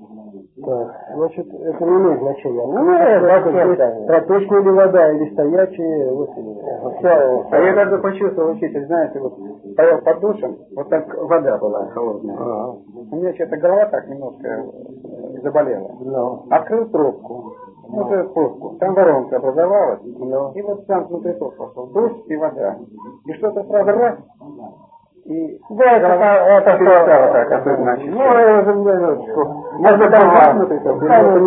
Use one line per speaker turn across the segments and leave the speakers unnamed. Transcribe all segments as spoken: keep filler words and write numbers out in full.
Так, значит, это не имеет значения. Ну, это проточная ли вода или стоячая, вот
все. А я даже почувствовал, учитель, знаете, вот стоял под душем, вот так вода была холодная. А-а-а. У меня что-то голова так немножко заболела.
No.
Открыл трубку. No. Вот эту трубку. Там воронка образовалась. No. И вот сам внутри ток пошел. Душ и вода. И что-то сразу раз. И
да, это, это
перестало так, особенно ощущать.
Ну, я же минуточку.
Можно там замкнутый такой.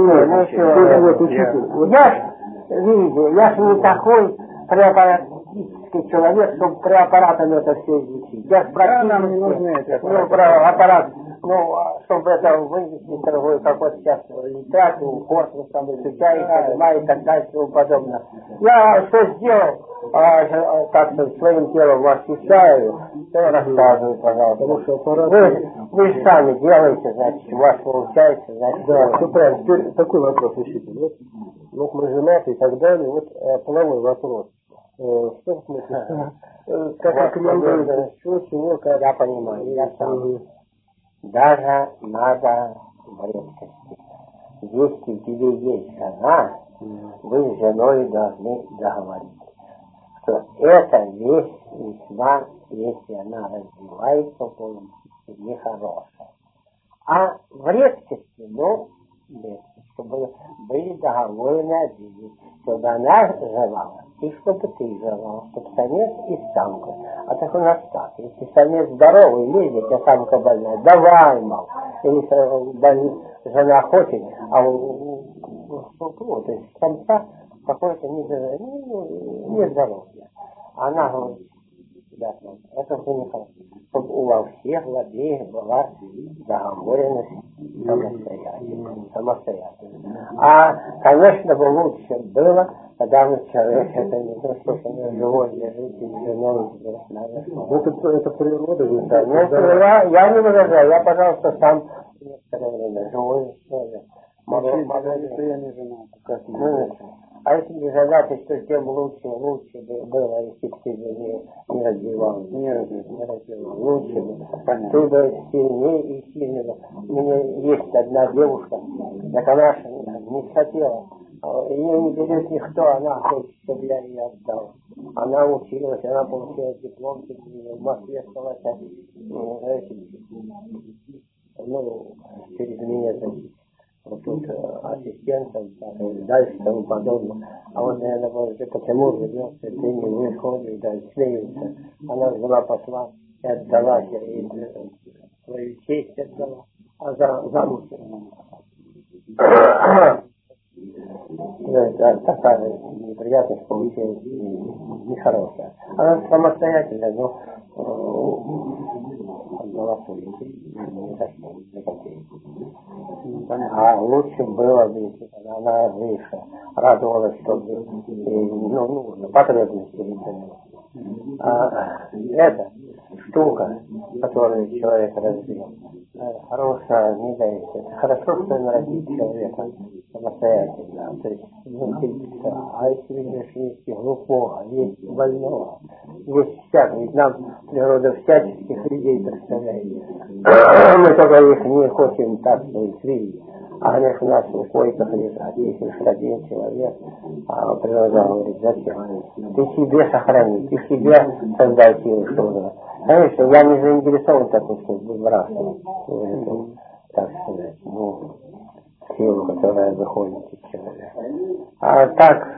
Я ж, видите, я ж не такой препаратический человек, чтобы препаратом это все изучить. Я ж
да, нам не нужны эти аппараты.
Ну, про аппарат, ну, чтобы это вывести торговый, как вот сейчас литературу, корпус там изучает, понимает, и так далее, и тому подобное. Я что сделал, а, как-то своим телом ощущаю, то рассказываю, пожалуйста. Потому что вы, вы же сами делаете, значит, у вас получается, значит. Да, все правильно. Теперь такой вопрос, учитель. Вот, вот мы женаты и так далее, вот э, половой вопрос. Э, что в смысле? Как рекомендуется, что, чего, как?
Я понимаю, я сам. Даже надо в редкости. Если у тебя есть жена, вы с женой должны договориться, что эта вещь весьма, если она развивается в полном смысле, нехорошая. А в редкости, ну, чтобы были договоренные обиды, чтобы она желала, и чтобы ты желал, чтобы самец и самка. А так у нас так, если самец здоровый лезет, а самка больная, давай, мол. Если больная, жена хочет, а у то есть самца какое-то нездоровье. Она говорит, да, это уже нехорошо. Чтобы у вас всех обеих была договоренность самостоятельно. самостоятельно. А, конечно, бы лучше было, когда мы человек, это не то, что живой лежит и женой надо.
Это, это природа, вы
да, ну, я, я не возражаю, я, пожалуйста, сам некоторое время живой человек.
Если я не женат, как
ну, а если не женат, то тем лучше, лучше было, если бы ты не, не развивал.
Не развивал.
Не развивал. Лучше бы. Ты бы сильнее и сильнее. У меня есть одна девушка, так она не хотела. Ее не берет никто, она хочет, чтобы я ее отдал. Она училась, она получила диплом в Москве, осталась, ну, через меня, значит. Вот тут ассистентом, дальше и тому подобное. А вот, наверное, может, ты почему вернешься, ты не выходишь, да, смеются. Она взяла, пошла и отдала, и свою честь отдала, а за, замуж. Да, такая неприятность получилась нехорошая. Она самостоятельная, но отдала свою честь, не зашло, не копейки. А лучше было бы, если она выше, радовалась, что ну, нужно, потребности выполнила. А эта штука, которую человек развил, хорошая, не дается. Хорошо, что народить человека самостоятельно, то есть внутриться. А если видишь, есть глупого, есть больного, есть всякого, ведь нам природа всяческих людей представляет. Мы только их не хотим так свидеть. А они у нас в койках лежат. Если уж один человек, а природа говорит, зачем? Ты себе сохрани, ты себе создай силу, что нужно. Конечно, я не заинтересован такой, чтобы выбрасывать, так сказать, ну, силу, которая выходит из человека. А так,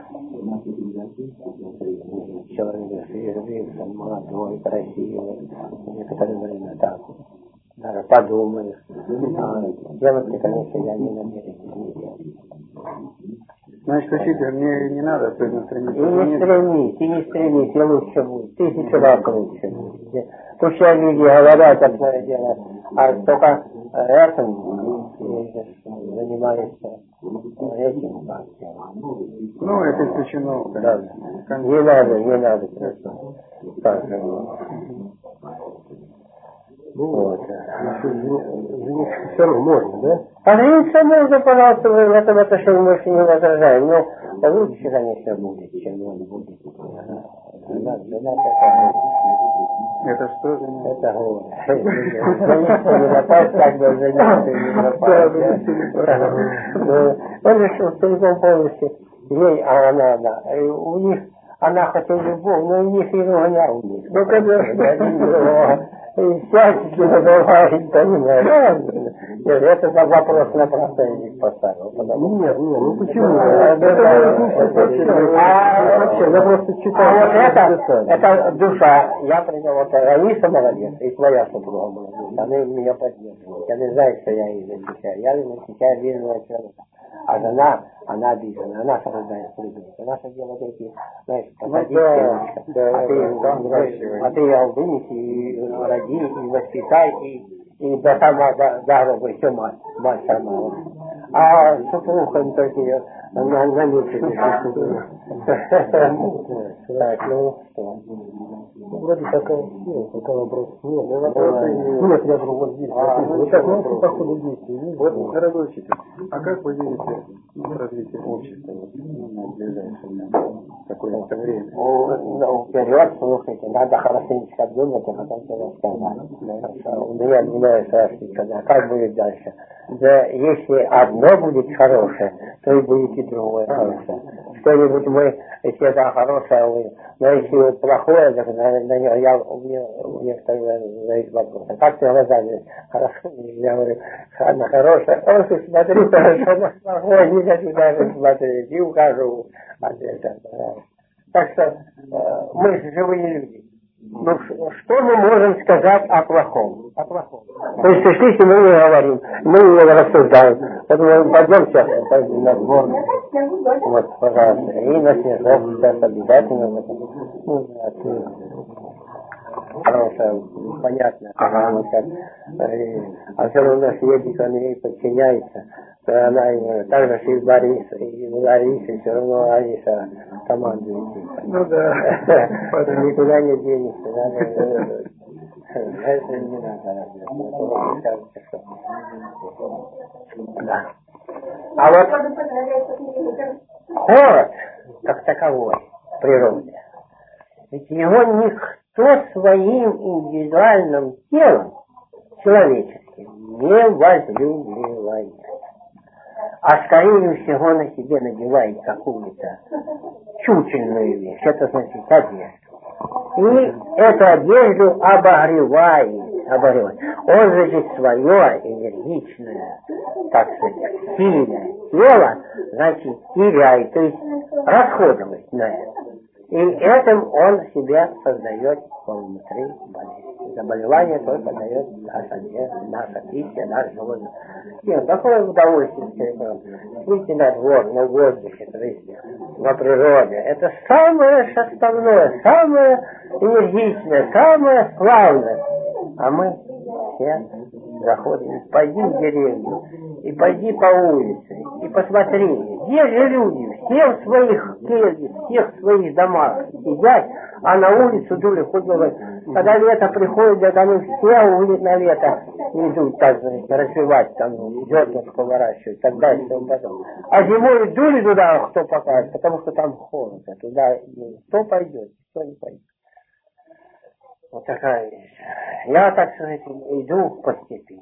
человек развился, молодой, красивый, некоторое время так. Даже подумаешь. А делать это, конечно, я не намерен не делать.
Значит, учитель, мне не надо стремиться.
И не стремись, и не стремись, и лучше будет. Тысячу раз лучше будет. То, что люди говорят, одно дело, а только этим занимаешься этим.
Ну, это исключено.
Да. Не надо, не надо просто. Так,
вот. Жениться все равно можно, да?
А жениться можно, пожалуйста, в этом отношении мы больше не возражаем. Но лучше, конечно, будет, чем он будет Она, жена такая.
Это что?
Это горе. Жениться не напасть, как бы жениться не напасть. Он решил целиком полностью ей, а она, она. У них, она хотя и любовь, но у них и ругня у них.
Ну, конечно.
И всячески называют, понимаешь? Нет, это за вопрос на простояние поставил.
Нет, нет, ну почему?
А вообще, я просто читаю. А вот это, это душа. Я принял, вот Раиса молодец, и твоя супруга молодец. Она меня поддерживает. Она знает, что я ее защищаю. Я ее защищаю верного человека. А жена, она обижена, она страдает с ребенком. Наше дело такие, знаешь, посадить девочка, а ты, а ты ее вынеси, и роди, и воспитай, и, и до сама, до, до гроба, еще мать, мать сама. А супруга только ее на, на месте. Так, ну что?
Вроде такая сила, пока вопрос нет. Нет, я другой здесь. Вот так, ну, по ходу действия. Вот, дорогой учитель, а как вы видите развитие общества в ближайшее какое-то время?
Ну, вперед, слушайте, надо хорошенечко обдумать, а потом все рассказать. У меня не нравится, когда как будет дальше. Да если одно будет хорошее, то и будет и другое хорошее. Что-нибудь мы, если это хорошее, но если плохое, так на, на него, я, у меня у некоторых задают вопрос. А как ты глазами? Хорошо, я говорю, на хорошее, хорошее смотри, хорошо, на плохое не хочу даже смотреть, и ухожу от этого. Так что э, мы же живые люди. Ну, что мы можем сказать о плохом? О плохом. То есть, если мы не говорим, мы не рассуждаем. Поэтому пойдем сейчас пойдем на двор. Вот, пожалуйста. И на снежок сейчас обязательно. Ну, хорошая, понятная. Ага. А все равно съездить, он ей подчиняется. То она так же и Борис, и Лариса, все равно Алиса командует.
Ну да.
Никуда не денешься. Это не надо. Да. А вот холод, как таковой, в природе, ведь его никто своим индивидуальным телом, человеческим, не возлюбливает. А скорее всего на себе надевает какую-то чучельную вещь, это значит одежду. И эту одежду обогревает, обогревает. Он же здесь свое энергичное, так сказать, сильное тело, значит, теряет, то есть расходует на это. И этим он себя создает внутри болезни. Заболевание только дает наша, наша пища, наш животное. Нет, какое удовольствие выйти на двор, на воздухе, то есть на природе. Это самое основное, самое энергичное, самое славное. А мы все заходим, пойди в деревню, и пойди по улице, и посмотри, где же люди, все в своих кельях, всех в своих домах сидят, а на улицу дули, хоть говорят, когда лето приходит, да там все увидят на лето, идут так, значит, развивать, там, зернышко выращивать, так далее, и тому потом. А зимой дули туда, кто покажет, потому что там холодно, туда кто пойдет, кто не пойдет. Вот такая вещь. Я, так сказать, иду по степи.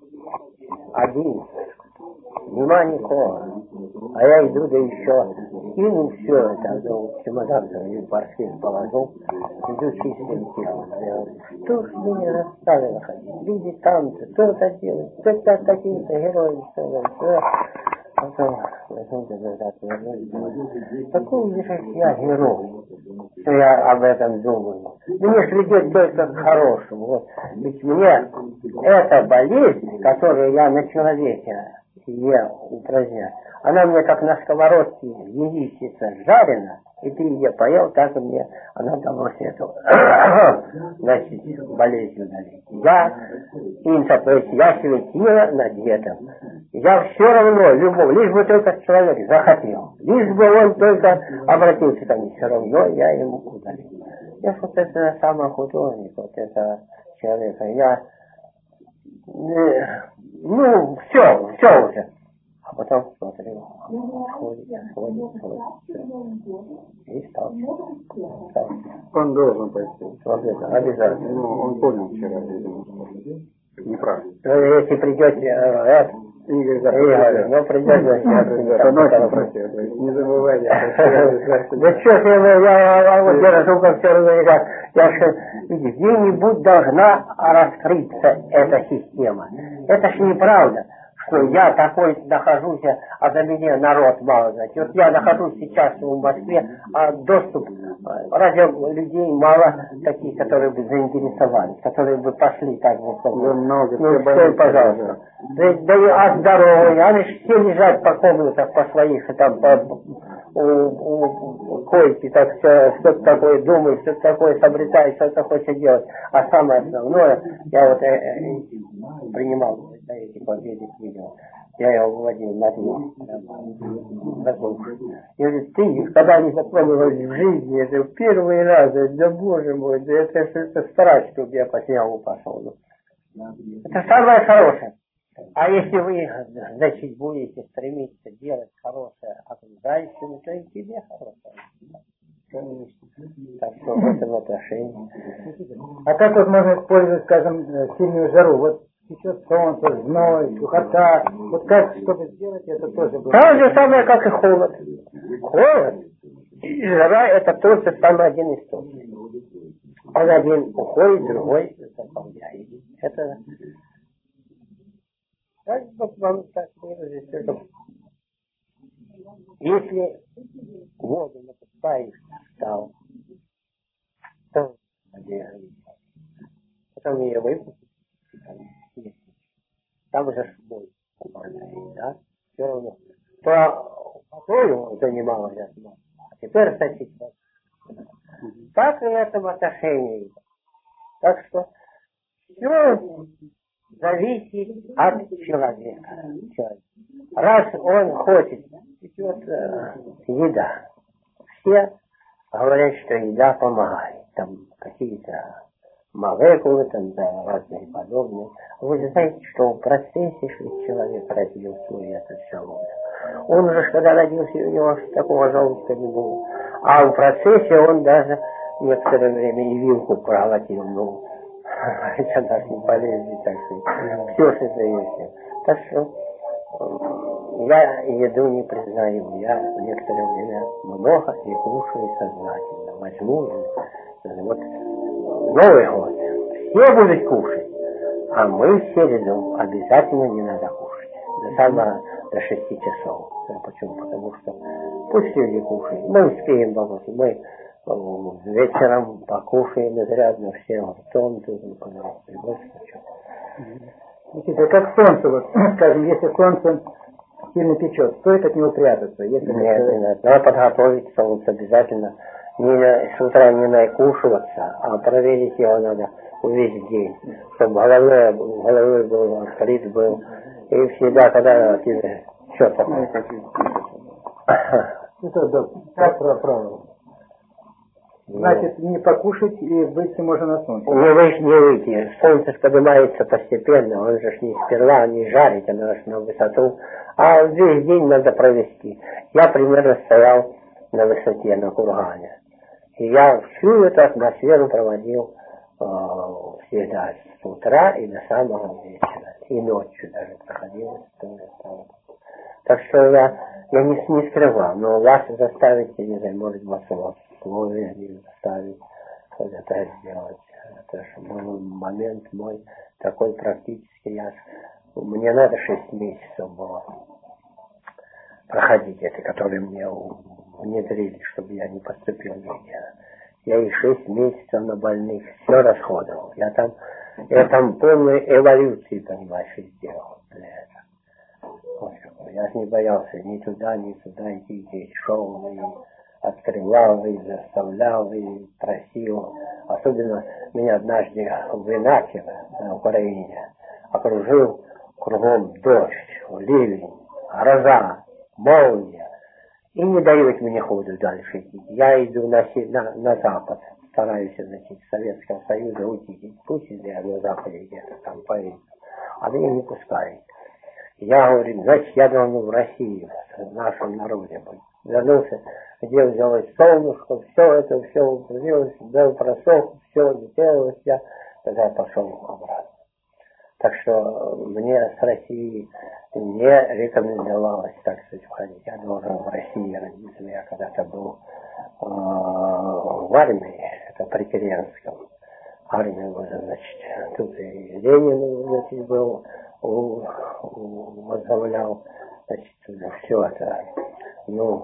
Один. Нема никого. А я иду, да еще скину все это, ну, чемодан свою портфель положу, иду чистым телом. Я говорю, что ж вы не расставили ходить? Люди там-то, что-то делают, кто-то такие-то герои, что-то. Потом, возьмите назад, вернусь, какой же я герой, что я об этом думаю. Мне ж ведет только к хорошему. Вот. Ведь мне эта болезнь, которую я на человеке я упраздняю, она мне как на сковородке яичница жарена, и ты ее поел, так и мне она далась эту, значит, болезнь удалить. Я, инса, то есть я светила над этим. Я все равно, любого, лишь бы только человек захотел, лишь бы он только обратился ко мне, все равно я ему удалил. Я вот это самый художник, вот это человека, я, ну, все, все уже. А Потом смотрю, ходит, ходит, ходит. И стал. стал.
Он должен пойти.
Обязательно.
Ну, он понял вчера, видимо, что неправильно.
Ну, если придете, это,
Игорь,
Игорь, ну придете,
не забывайте.
Да что ты, я вот держу, как все равно, я же, где-нибудь должна раскрыться эта система. Это ж неправда, что я такой нахожусь, а за меня народ мало знает. Вот я нахожусь сейчас в Москве, а доступ, разве людей мало таких, которые бы заинтересовались, которые бы пошли так вот.
Много,
ну, стой, пожалуйста. Да, да и а здоровые, они же все лежат по комнатах, по своих, там, по у, у, у койки, так все, что-то такое думают, что-то такое сообретают, что-то хочет делать. А самое основное, я вот э, э, принимал да, эти победы, видео, я его выводил на дно. Я говорю, ты, когда не запомнилась в жизни, это в первый раз, да боже мой, да это, это страсть, чтобы я по снегу пошел. Это самое хорошее. А если вы, значит, будете стремиться делать хорошее окружающим, то и тебе хорошее. Так что в этом отношении.
А как вот можно использовать, скажем, сильную жару? Вот сейчас солнце, зной, сухота. Вот как, чтобы сделать это тоже было?
То же самое, как и холод. Холод и жара это тоже самый один источник. Он один уходит, другой заполняет. Это... Так вот вам так выразить. Если воду напускаешь в стал, то потом ее выпустить, там уже бой, да, все равно. То водою занималась, а теперь сосить воду. Так и в этом отношении. Так что все зависит от человека. Раз он хочет, идет э, еда. Все говорят, что еда помогает. Там какие-то молекулы, там да, разные подобные. Вы знаете, что в процессе, что человек родился, и это все вот. Он уже, когда родился, у него такого желудка не было. А в процессе он даже некоторое время и вилку проглотил. Ну, это даже не полезно, так сказать. Все, что это есть. Так что я еду не признаю. Я некоторое время много и кушаю сознательно. Возьму, вот Новый год. Все будут кушать. А мы все ведем. Обязательно не надо кушать. До самого до шести часов. Почему? Потому что пусть люди кушают. Мы успеем помочь. Мы вечером покушаем изрядно все ртом, тут и больше ничего.
Никита, как солнце, вот, скажем, если солнце сильно печет, стоит от него прятаться? Если
нет,
это...
не надо. Надо подготовить солнце обязательно. Не, с утра не накушиваться, а проверить его надо весь день, чтобы головой, головой был, открыт был. И всегда, когда ты что такое?
Это да, как правило. Значит, не покушать и выйти можно на солнце.
Не выйти, не выйти. Солнце поднимается постепенно, он же не сперва не жарит, оно же на высоту. А весь день надо провести. Я примерно стоял на высоте, на кургане. И я всю эту атмосферу проводил э, всегда с утра и до самого вечера. И ночью даже проходил. Так что я, я не, не скрывал, но вас заставить, я не знаю, может вас условия не заставить это сделать. Это же был момент мой такой практически. Я, мне надо шесть месяцев было проходить это, которые мне внедрили, чтобы я не поступил нигде. Я и шесть месяцев на больных все расходовал. Я там, я там полную эволюцию, понимаешь, сделал для этого. Вот, я не боялся ни туда, ни туда идти, и шел, и открывал, и заставлял, и просил. Особенно меня однажды в Инаково, на Украине, окружил кругом дождь, ливень, гроза, молния. И не дает мне ходу дальше идти. Я иду на, на, на запад, стараюсь, значит, Советского Союза уйти. Пусть я на западе где-то там поеду. А меня не пускают. Я говорю, значит, я должен в России, в нашем народе быть. Вернулся, где взялось солнышко, все это, все упрямилось, дал просох, все сделалось, я тогда пошел обратно. Так что мне с России не рекомендовалось, так сказать, уходить. Я должен в России родиться. Я когда-то был э, в армии, это при Керенском. Армия была, значит, тут и Ленин, значит, был, у, у, возглавлял, значит, все это. Ну,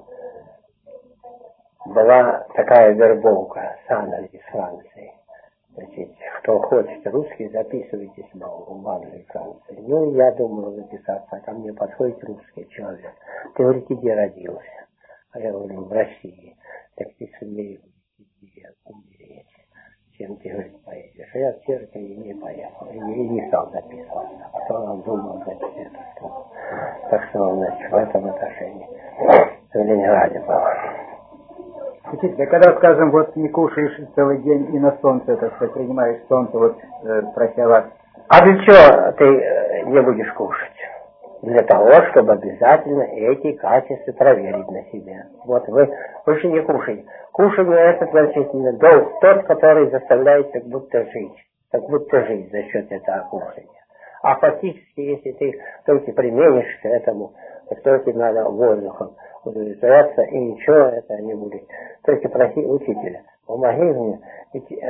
была такая вербовка с Англии, из Франции. Значит, кто хочет русский, записывайтесь в Англии, Франции. Ну, я думал записаться, а ко мне подходит русский человек. Ты, говорит, где родился? А я говорю, в России. Так ты смеешь умереть. Чем ты, говорит, поедешь? А я в церковь не поехал. И не, не стал записываться. А то он думал, значит, это что. Так что, значит, в этом отношении в Ленинграде был.
Учитель, когда, скажем, вот не кушаешь целый день и на солнце, так сказать, принимаешь солнце, вот, э, прося вас.
А для чего ты не будешь кушать? Для того, чтобы обязательно эти качества проверить на себе. Вот вы, вы же не кушаете. Кушание это, значит, долг тот, который заставляет как будто жить. Как будто жить за счет этого кушания. А фактически, если ты только применишься этому, то только надо воздухом удовлетворяться, и ничего это не будет. Только проси учителя, помоги мне. Ведь э,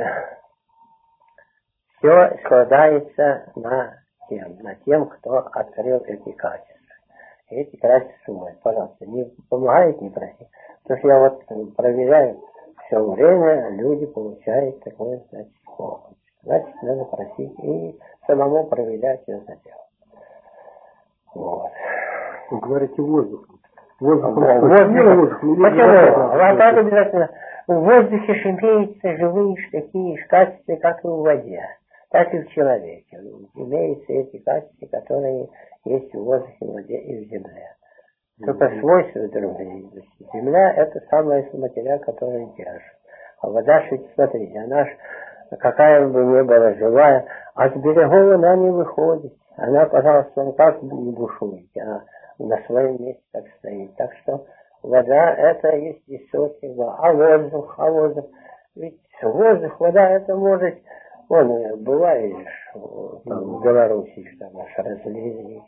все складывается на тем, на тем, кто открыл эти качества. И эти качества мои, пожалуйста, не помогает, не проси. Потому что я вот проверяю, все время люди получают такое, значит, помощь. Значит, надо просить и самому проверять это дело. Вот.
Вы говорите воздух. Воздух,
воздух, воздух, почему? Хватает обязательно. В воздухе же имеются живые такие же качества, как и в воде, так и в человеке. Имеются эти качества, которые есть в воздухе, в воде и в земле. Только свойства другие. Земля это самый материал, который держит. А вода, смотрите, она ж, какая бы ни была живая, а с берегов она не выходит. Она, пожалуйста, он как не бушует, а на своем месте так стоит. Так что вода это есть источник, а воздух, а воздух. Ведь воздух, вода это может, вон, бывает в Беларуси, что наш разлили.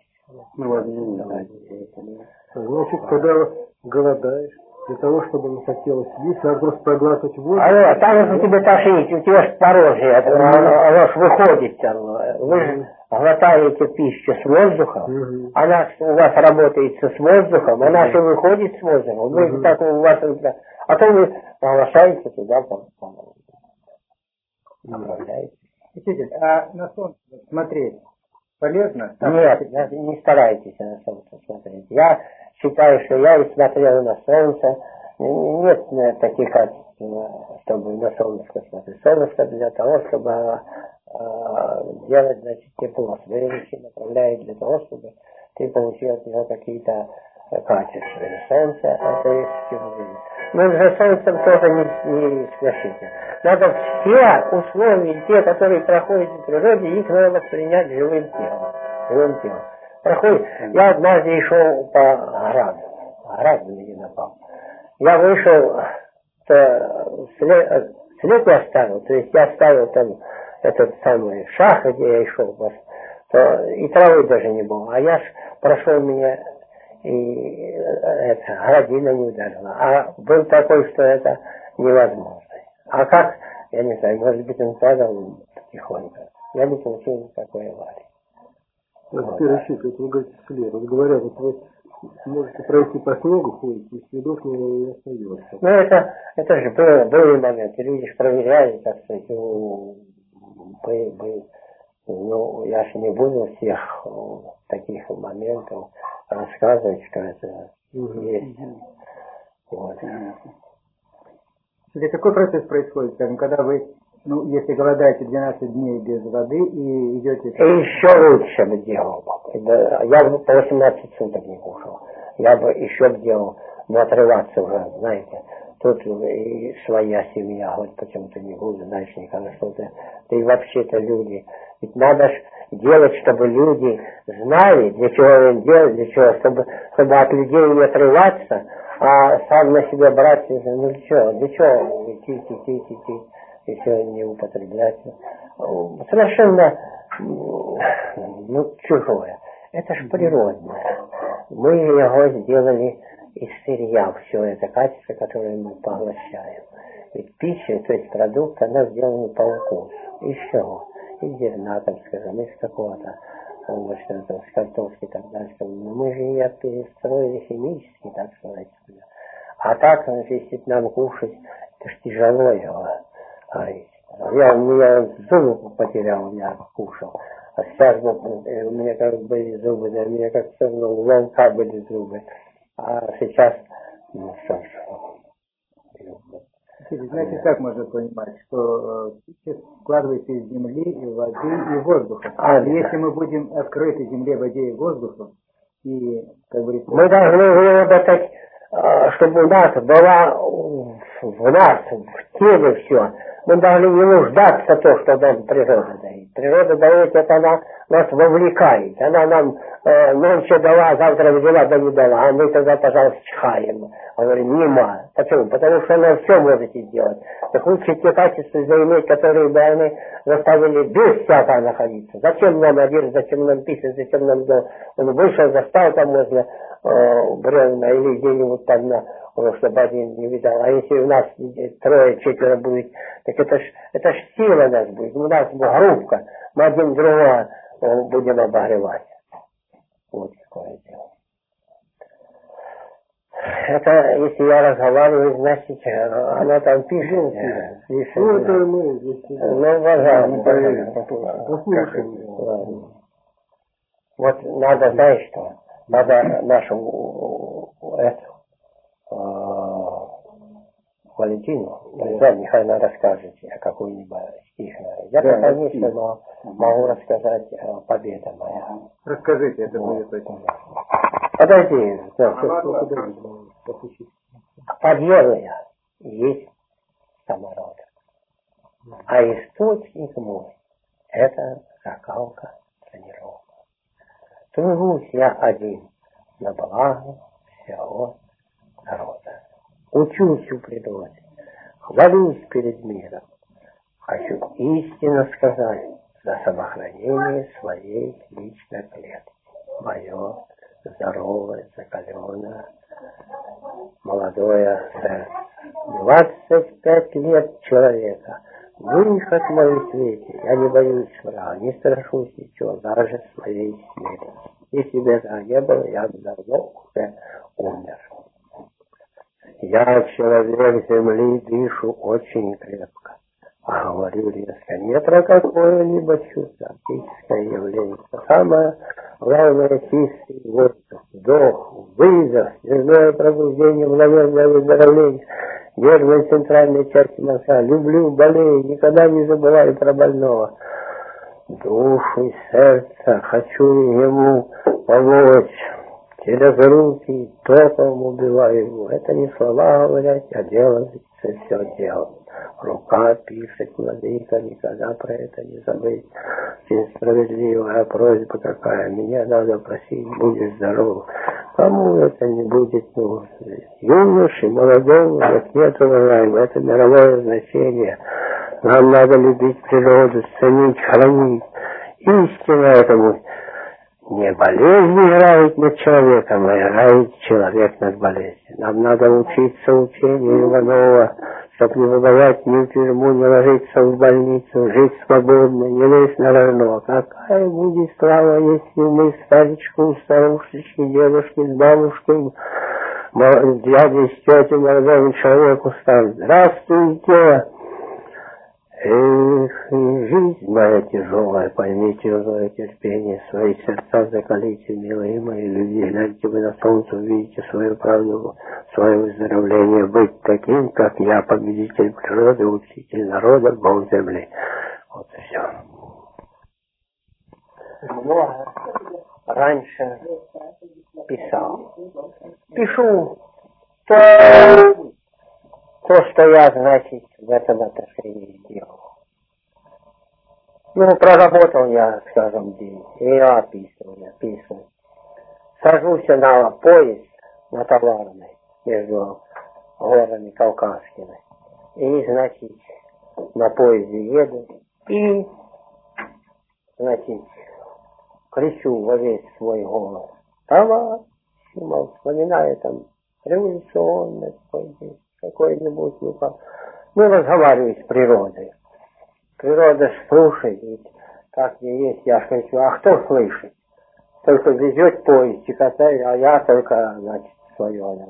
Значит, когда голодаешь, для того, чтобы не хотелось есть, надо просто проглатывать воздух.
А там же тебе тошнить, у тебя же порожье, оно ж выходит там. Вы же глотаете пищу с воздухом, угу. Она у вас работает с воздухом, она же выходит с воздухом. Вы угу. Так у вас, а то вы приглашаете туда,
направляете. Учитель, а на солнце смотреть полезно?
Нет, не старайтесь на солнце смотреть. Я считаю, что я и смотрел на солнце. Нет таких качеств, чтобы на солнышко смотреть. Солнышко для того, чтобы э, делать, значит, тепло. Свечи направляет для того, чтобы ты получил от него какие-то качества. Солнце это есть тепло. Но за солнцем тоже не, не спешите. Надо все условия, те, которые проходят в природе, их надо воспринять живым телом. Живым телом. Проходит. Я однажды шел по граду. Град на меня напал. Я вышел, то след, след я оставил, то есть я оставил там этот самый шаг, где я шел, то и травы даже не было. А я ж прошел меня, и это, градина не ударила. А был такой, что это невозможно. А как, я не знаю, может быть он падал тихонько. Я не получил никакой аварии.
Вот теперь рассчитывать, вы говорите след. Вот говорят, вот вы можете пройти по снегу, ходите, и следов не, не остается.
Ну это, это же было, были моменты, люди же проверяли, так сказать, ну, был, был. Ну, я же не буду всех таких моментов рассказывать, что это угу. Есть. Вот.
Смотри, какой процесс происходит, скажем, когда вы, ну, если голодаете двенадцать дней без воды и идете...
И еще лучше бы делал. Я бы по восемнадцать суток не кушал. Я бы еще бы делал, но отрываться уже, знаете. Тут и своя семья, вот почему-то не буду, знаешь, никогда что-то. Да и вообще-то люди. Ведь надо ж делать, чтобы люди знали, для чего им делать, для чего, чтобы, чтобы от людей не отрываться, а сам на себя брать, ну для чего, для чего идти, идти, идти, и все не употреблять. Совершенно, ну, чужое. Это ж природное. Мы его сделали из сырья, все это качество, которое мы поглощаем. Ведь пища, то есть продукт, она сделана по вкусу. Из чего? Из зерна, там, скажем, из какого-то овоща, там, с картошки и так далее. Но мы же ее перестроили химически, так сказать. А так, если нам кушать, это ж тяжело его. Я, у меня зубы потерял, я кушал. А сейчас у меня как были зубы, да, у меня как все равно у ломка были зубы. А сейчас, ну что ж.
Знаете, как можно понимать, что э, складывается из земли, и воды, и воздуха. А, и если мы будем открыты земле, воде и воздуху, и, как говорится...
Мы должны выработать, чтобы у нас была в нас, в теле все. Мы должны не нуждаться в том, что нам природа дает. Природа дает, это она нас вовлекает. Она нам э, ночью дала, завтра взяла, да не дала. А мы тогда, пожалуйста, чихаем. Мы говорим, нема. Почему? Потому что она все можете сделать. Так лучше те качества заиметь, которые бы они заставили без всякого находиться. Зачем нам одежда, зачем нам писать, зачем нам... Он вышел, застал, там можно э, бревна или где-нибудь там на... чтобы один не видал. А если у нас трое, четверо будет, так это ж, это ж сила у нас будет. У нас группка, мы один другого будем обогревать. Вот какое дело. Это, если я разговариваю, значит, она там пишет. пишет
ну, это мы.
Ну, пожалуйста. Послушаем. Вот надо, знаешь что, надо нашу эту Валентину, да, Михайловна, расскажете какой-нибудь стих. Я, да, конечно, но могу рассказать «Победа моя».
Расскажите, это будет очень.
Подожди, да, подъемная есть самородок, а источник мой — это закалка, тренировка. Тружусь я один на благо всего народа. Учусь у природы, хвалюсь перед миром. Хочу истинно сказать за самохранение своей личной клетки. Мое здоровое, закаленное, молодое сердце. Двадцать пять лет человека. Выход мой в свете. Я не боюсь врага, не страшусь ничего, даже своей смерти. Если бы этого не было, я бы давно уже умер. Я, человек земли, дышу очень крепко. А говорю резко, не про какое-либо чувство, физическое явление. Самое главное — чистый воздух, вдох, выдох, дневное пробуждение, мгновенное выздоровление, нервной центральной части мозга. Люблю, болею, никогда не забываю про больного. Душу и сердце хочу ему помочь. Через руки током убиваю его. Это не слова говорят, а делается все дело. Рука пишет, владыка, никогда про это не забыть. Очень справедливая просьба какая. Меня надо просить, будешь здоров. Кому это не будет нужно? Юноше, молодому, вот нет, уважаемый, это мировое значение. Нам надо любить природу, ценить, хранить. Истина этому. Не болезнь играет над человеком, а играет человек над болезнью. Нам надо учиться учению Иванова, чтобы не выбывать ни в тюрьму, не ложиться в больницу, жить свободно, не лезть на рожно. Какая будет слава, если мы старичку, старушечки, дедушки, с бабушкой, дядей с тетей, молодому человеку станут. Здравствуйте! Эх, жизнь моя тяжелая, поймите злое терпение, свои сердца закалите, милые мои люди, гляньте вы на солнце, увидите свою правду, свое выздоровление, быть таким, как я, победитель природы, учитель народа, Бог земли. Вот и все. Много раньше писал. Пишу то... То, что я, значит, в этом отношении делал. Ну, проработал я, скажем, день, и я описываю, описываю. Сажусь на поезд, на товарный, между горами Кавказскими. И, значит, на поезде еду, и, значит, кричу во весь свой голос. Товарищи, мол, вспоминаю там революционный какой-нибудь, ну как. Мы разговариваем с природой. Природа слушает, ведь как мне есть, я кричу, а кто слышит? Только везет поезд, катает, а я только, значит, свое.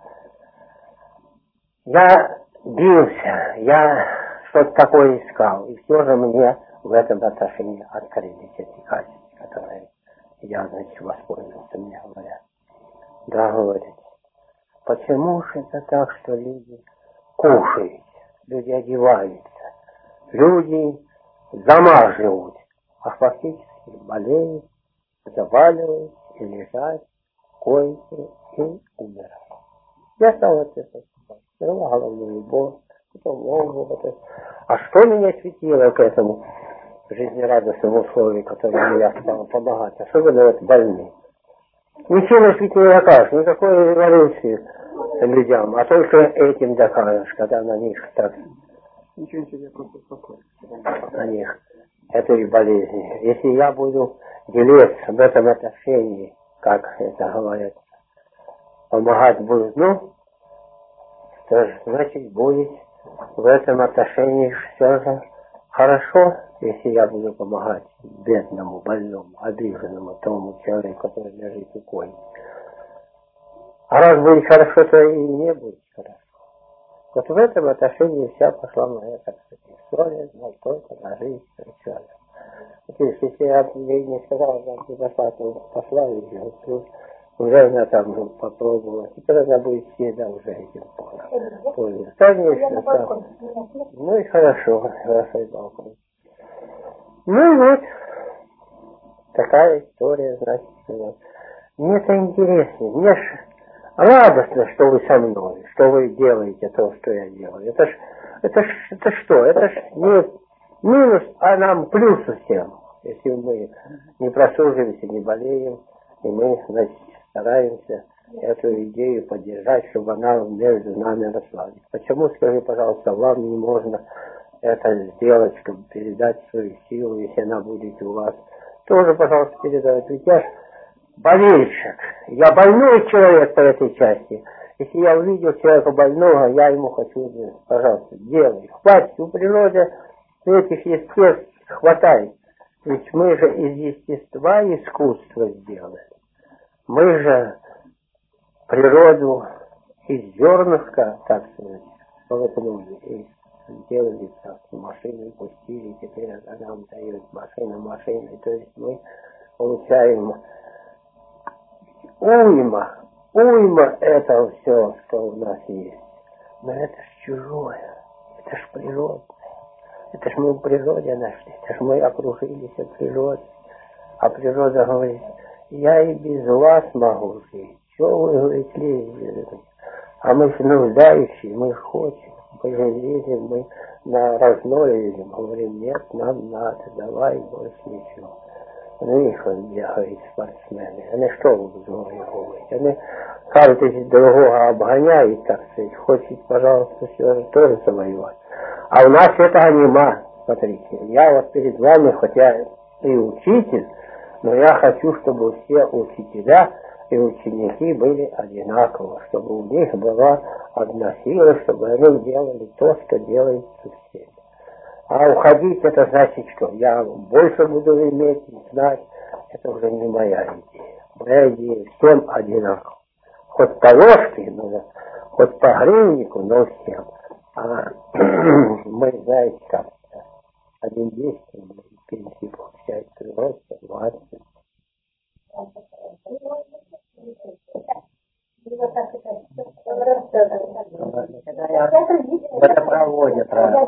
Я бился, я что-то такое искал, и все же мне в этом отношении открылись эти качества, которые я, значит, воспользовался, мне говорят. Да, говорят, почему же это так, что люди кушают, люди одеваются, люди дома живут, а фактически болеют, заваливают и лежат в койке и умирают. Я стал от этого спать. Сперва головную боль, потом голову. А что меня светило к этому жизнерадостному условию, которому я стал помогать? Особенно вот больные. Ничего не светило окажешь, никакой революции людям, а только этим докажешь, когда на них так...
Ничего себе, просто спокойно.
На них этой болезни. Если я буду делиться в этом отношении, как это говорят, помогать буду, ну, то значит будет в этом отношении все же хорошо, если я буду помогать бедному, больному, обиженному тому человеку, который лежит у койки. А раз будет хорошо, то и не будет хорошо. Вот в этом отношении вся пошла моя, так сказать, история, но только на жизнь человека. Вот если я ей не сказал, что ты пошла, то пошла и то уже она там ну, попробовала. Теперь она будет всегда уже этим пользоваться. Конечно, так. Ну и хорошо, хорошо и балкон. Ну и вот, такая история, значит, вот. Мне это интересно, мне ж радостно, что вы со мной, что вы делаете то, что я делаю. Это ж, это ж, это что? Это ж не минус, а нам плюс всем, если мы не прослуживаемся, не болеем, и мы, значит, стараемся эту идею поддержать, чтобы она между нами росла. Почему, скажи, пожалуйста, вам не можно это сделать, чтобы передать свою силу, если она будет у вас? Тоже, пожалуйста, передавать. Ведь я ж болельщик. Я больной человек по этой части. Если я увидел человека больного, я ему хочу, пожалуйста, делай. Хватит, у природы этих естеств хватает. Ведь мы же из естества искусство сделали. Мы же природу из зернышка, так сказать, полотнули и сделали так, машину пустили, теперь она нам дает машину машиной. То есть мы получаем уйма, уйма этого все, что у нас есть. Но это ж чужое, это ж природное. Это ж мы в природе нашли, это ж мы окружились от природы. А природа говорит, я и без вас могу жить. Что вы говорите? А мы же нуждающие, мы хотим. Мы же лезем, мы на разное лезем. Говорим, нет, нам надо, давай больше ничего. Ну их бегают спортсмены. Они что будут говорить? Они каждый другого обгоняет, так сказать. Хочет, пожалуйста, все же тоже завоевать. А у нас этого нема. Смотрите, я вот перед вами, хотя и учитель, но я хочу, чтобы все учителя и ученики были одинаковы, чтобы у них была одна сила, чтобы они делали то, что делают все. А уходить, это значит, что я больше буду иметь, знать, это уже не моя идея. Моя идея всем одинаково. Хоть по ложке, но, хоть по гривеннику, но всем. А мы, знаете, как один действие, пенсии получается роста, двадцать. Водопроводе, правда.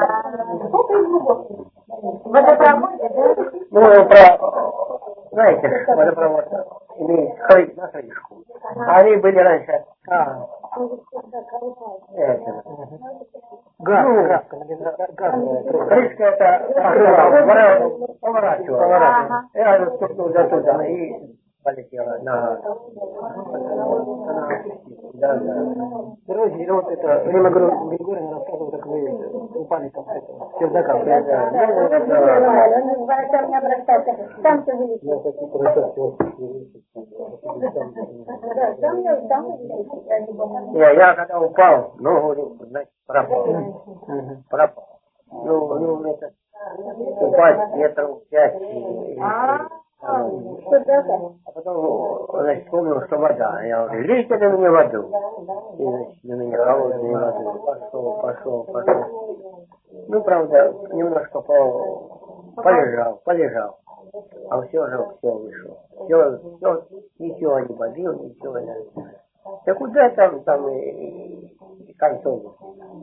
Водопроводе, да?
Ну, про, знаете, водопровод имеет кры, на крышку. Они были раньше. А, это.
Газ,
Ну,
газ, газовая труба.
Крышка это поворачивала. Я стукнул за туда и полетела на... Да, да.
Короче, вот это, Рима Григорьевна рассказывала, как вы упали там с этого, с чердака.
Он называется, он не обращался. Сам ты вылетел.
Я хочу прочесть вот.
Да, сам я, сам я.
Я, я когда упал, ногу, значит, пропал. Пропал. Ну, ну, это упасть метров пять. и-
А, что это?
А потом, значит, вспомнил, что вода. Я говорю, лейте на мне воду. И, значит, на меня холодную воду. Пошел, пошел, пошел. Ну, правда, немножко по... полежал, полежал. А все же все вышло. Все, все, ничего не болел, ничего не... Да куда там, там и, и, и концов?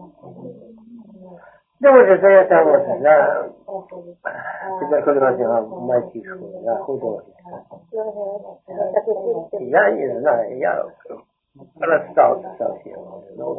Да вот за это вот, за туберкулезного мальчишку, за художника. Я не знаю, я расстался совсем. Ну,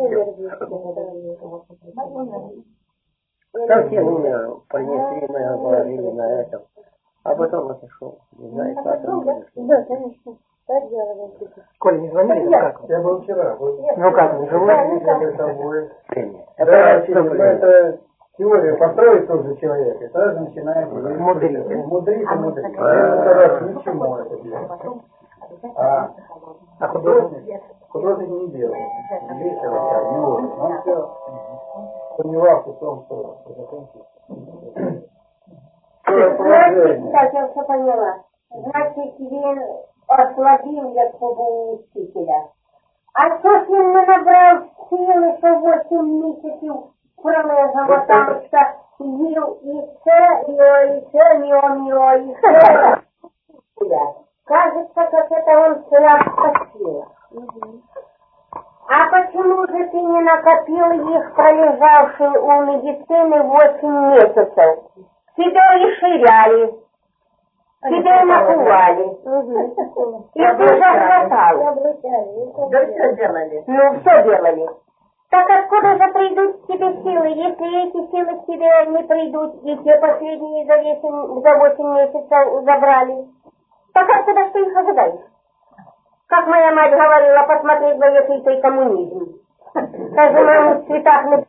совсем умер, принесли мое положение на этом. А потом отошел. Не знаю, как там было.
Да, конечно.
Коля, не звонили? Как?
Я был вчера.
Ну как, не живой?
Это,
это теория построить тоже человека, и сразу начинает
Мудрить.
мудрить и мудрить. Это ничему это делать. А,
А художник?
художник не делает. Весело, так, не может. Он все сомневался в том, что закончится.
Значит, так, я все поняла. Значит, він ослабів як побув учителя. А що ж він не набрав сили, що вісім місяців пролежав там, що їв і це, і о, і це, і он, і о, і це. Кажется, как это он сладко сил. А почему же ты не накопил их, пролежавшие у медицины восемь месяцев? Тебя и ширяли, тебя и накували. И ты же хватал.
Да все делали.
Ну, все делали. Так откуда же придут к тебе силы, если эти силы к тебе не придут, и те последние за восемь, за восемь месяцев забрали? Так откуда ж ты их ожидаешь? Как моя мать говорила, посмотреть бы, если ты коммунизм. Скажи, моему в цветах не